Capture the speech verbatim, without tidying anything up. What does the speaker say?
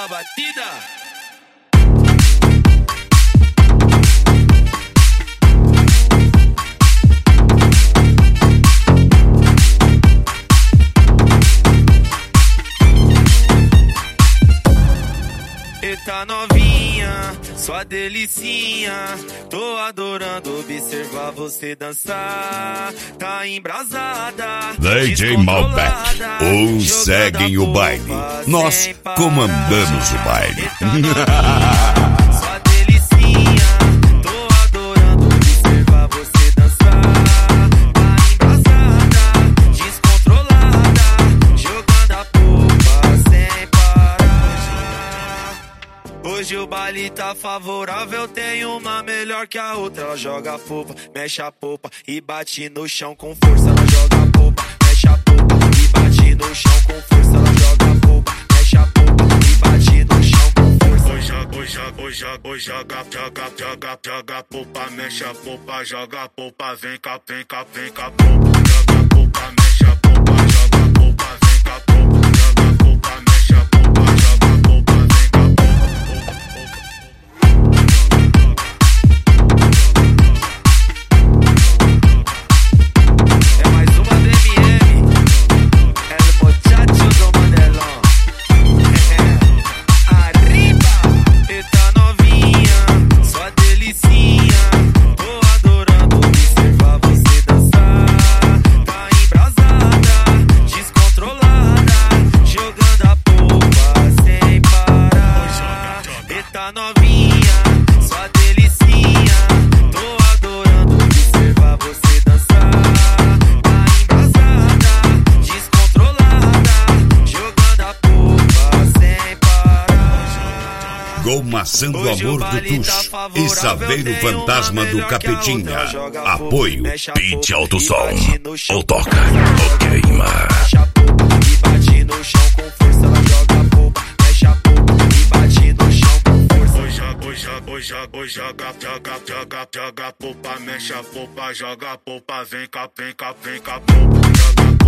da batida. Eita novinha, sua delicinha, tô adorando observar você dançar. Tá embrasada, D J Malbec, uns seguem o baile, nós comandamos o baile. Sua delicinha, tô adorando observar você dançar. Tá embrasada, descontrolada, jogando a polpa sem parar. Hoje o baile tá favorável, tem uma melhor que a outra. Ela joga a polpa, mexe a polpa e bate no chão com força. Ela joga a polpa, mexe a polpa e bate no chão com força. Ela joga a polpa, mexe a polpa e bate no chão com força. Hoje joga, hoje joga, hoje joga, hoje joga, joga, joga, joga a polpa, mexe a polpa, joga a polpa, vem cá, vem cá, vem cá, polpa, joga a polpa, mexe a polpa, joga a polpa, vem cá, polpa, joga a polpa, mexe a polpa, joga a polpa, vem cá, polpa. É mais uma D M M, El Muchacho do Mandelão. Arriba! Eita novinha, sua delicinha, tô adorando observar você dançar. Tá embrasada, descontrolada, jogando a polpa sem parar. Eita novinha, sua delicinha, tô adorando observar você dançar. Tá embrasada, descontrolada, jogando a polpa sem parar. Gol Maçã do Amor do Tuxo e Saveiro Fantasma do Capetinha. Apoio Pit Alto Som. Ou toca ou queima. Mexe a polpa e bate no chão com força. Ela joga a polpa, mexe a polpa e bate no chão com força. Hoje joga, hoje joga, hoje joga, hoje joga, joga, joga, joga a polpa, mexe a polpa, joga a polpa, vem cá, vem cá, vem cá, polpa, joga a